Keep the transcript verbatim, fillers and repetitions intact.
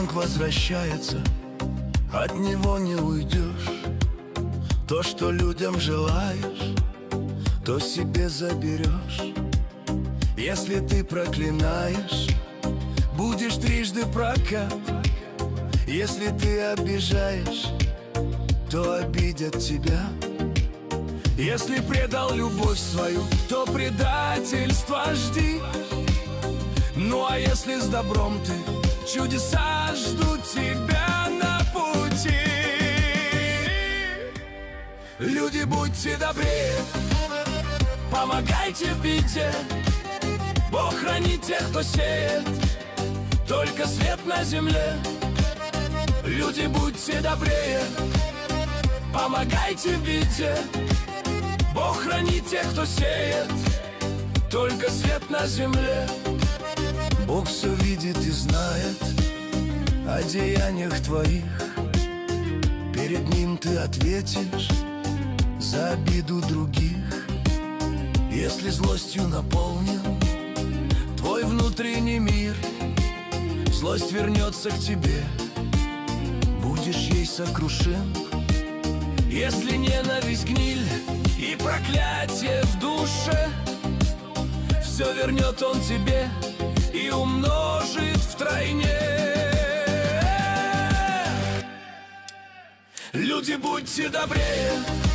бумеранг возвращается, от него не уйдешь. То, что людям желаешь, то себе заберешь. Если ты проклинаешь, будешь трижды прокат. Если ты обижаешь, то обидят тебя. Если предал любовь свою, то предательство жди. Ну а если с добром ты, чудеса ждут тебя на пути. Люди, будьте добрее, помогайте в беде. Бог хранит тех, кто сеет только свет на земле. Люди, будьте добрее, помогайте в беде. Бог хранит тех, кто сеет только свет на земле. Бог все видит и знает о деяниях твоих. Перед Ним ты ответишь за обиду других. Если злостью наполнен твой внутренний мир, злость вернется к тебе, будешь ей сокрушен. Если ненависть, гниль и проклятие в душе, все вернет Он тебе и умножит втройне. Люди, будьте добрее,